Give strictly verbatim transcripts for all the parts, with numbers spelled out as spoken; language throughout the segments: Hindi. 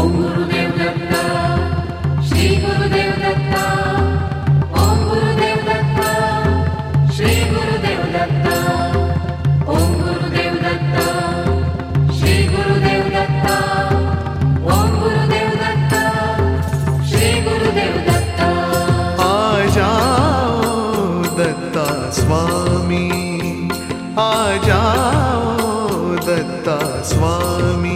ओम गुरुदेव दत्ता, श्री गुरुदेव दत्ता, ओम गुरुदेव दत्ता, श्री गुरुदेव दत्ता, ओम गुरुदेव दत्ता, श्री गुरुदेव दत्ता, ओम गुरुदेव दत्ता, श्री गुरुदेव दत्ता। आ जाओ दत्ता स्वामी, आ जाओ दत्ता स्वामी।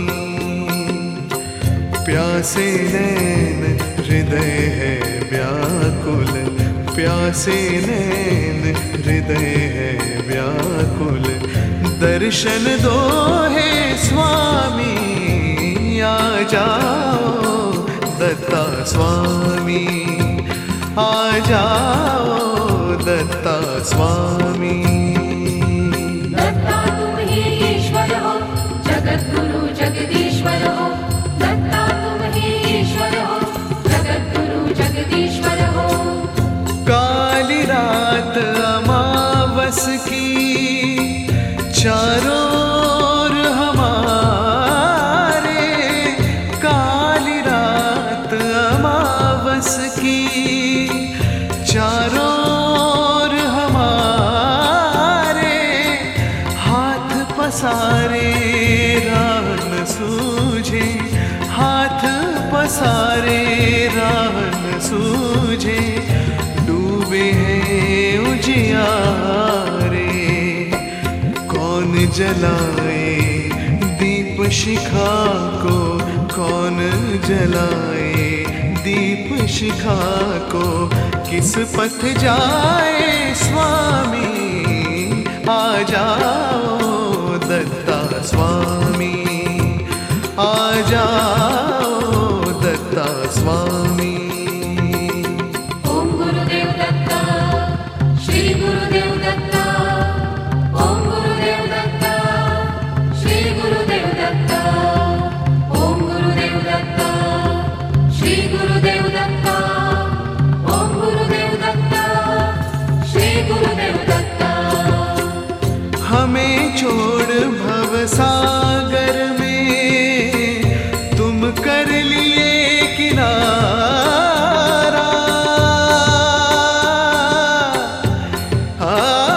प्यासे नैन हृदय है व्याकुल, प्यासे नैन हृदय है व्याकुल। दर्शन दो हे स्वामी, आ जाओ दत्ता स्वामी, आ जाओ दत्ता स्वामी। दत्ता तुम ही ईश्वर हो, जगत गुरु जगदीश्वर हो। दत्ता तुम ही ईश्वर हो, जगत गुरु जगदीश्वर हो। काली रात अमावस की चारों ओर हमारे, काली रात अमावस की चारों ओर हमारे। हाथ पसारे राह न सूझे, हाथ पसारे राह न सूझे। डूबे हैं उजियारे, कौन जलाए दीप शिखा को, कौन जलाए दीप शिखा को। किस पथ जाए स्वामी, आ जाओ दत्ता स्वामी, आ जाओ दत्ता स्वामी। ओम गुरुदेव दत्ता, श्री गुरुदेव दत्ता, ओम गुरुदेव दत्ता, श्री गुरुदेव दत्ता, ओम गुरुदेव दत्ता, श्री गुरुदेव दत्ता, ओम गुरुदेव दत्ता, श्री गुरुदेव दत्ता। हमें छोड़ भव सागर में तुम कर लिए किनारा। आ,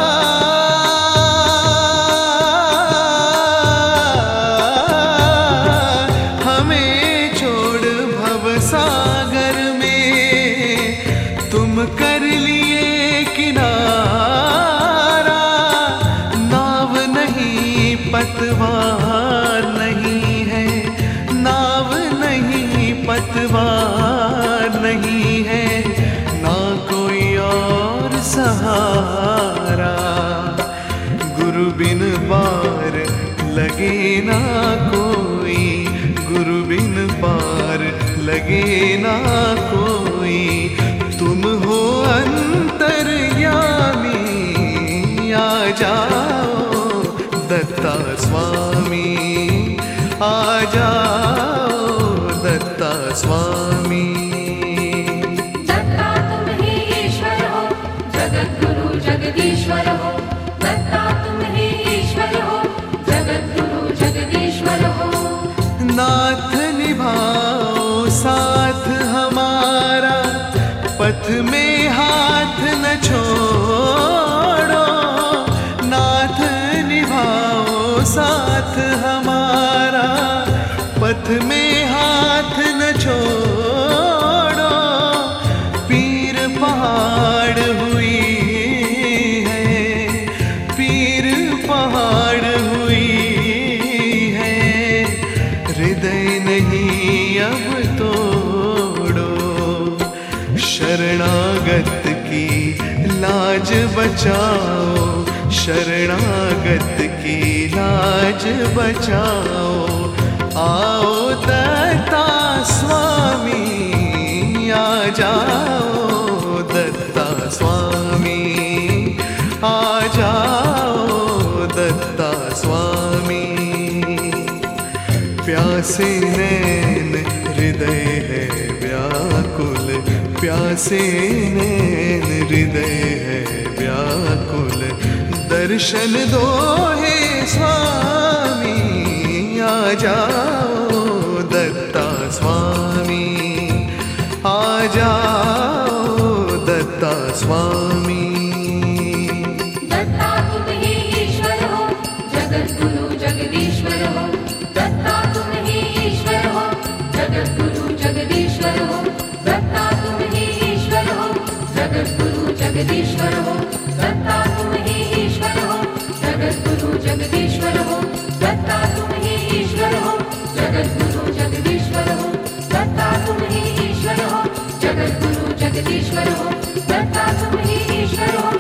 हमें छोड़ भव सागर में तुम कर लिए किनारा। नाव नहीं पतवार नहीं है, नाव नहीं पतवार नहीं है। ना कोई और सहारा, गुरु बिन पार लगे ना कोई, गुरु बिन पार लगे ना कोई। तुम हो अंतर्यामी, आ जाओ दत्ता स्वामी, आ जाओ दत्ता स्वामी। दत्ता तुम ही ईश्वर हो, जगत गुरु जगदीश्वर हो। दत्ता तुम ही ईश्वर हो, जगत गुरु जगदीश्वर हो। नाथ निभाओ साथ हमारा, पथ में हाथ न छोड़ो। नाथ निभाओ साथ हमारा, पथ में हाथ न छोड़ो। पीर पहाड़ हुई है, पीर पहाड़ हुई है। हृदय नहीं अब तोड़ो, शरणागत की लाज बचाओ, शरणागत की लाज बचाओ। आओ दत्ता स्वामी, आ जाओ दत्ता स्वामी, आ जाओ दत्ता स्वामी। प्यासे नैन हृदय है व्याकुल, प्यासे नैन हृदय है व्याकुल। दर्शन दो हे स्वामी, आ जाओ दत्ता स्वामी। जाओ दत्ता स्वामी। दत्ता तुम ही ईश्वर हो, जगत गुरु जगदीश्वर हो। दत्ता तुम ही ईश्वर हो, जगत गुरु जगदीश्वर हो। दत्ता तुम ही ईश्वर हो, जगत गुरु जगदीश्वर हो। दत्ता तुम ही ईश्वर हो, जगत गुरु जगदीश्वर हो। दत्ता तुम ही ईश्वर हो, जगत गुरु जगदीश्वर हो। दत्ता तुम ही ईश्वर हो, जगत गुरु जगदीश्वर हो। दत्ता तुम ही ईश्वर हो,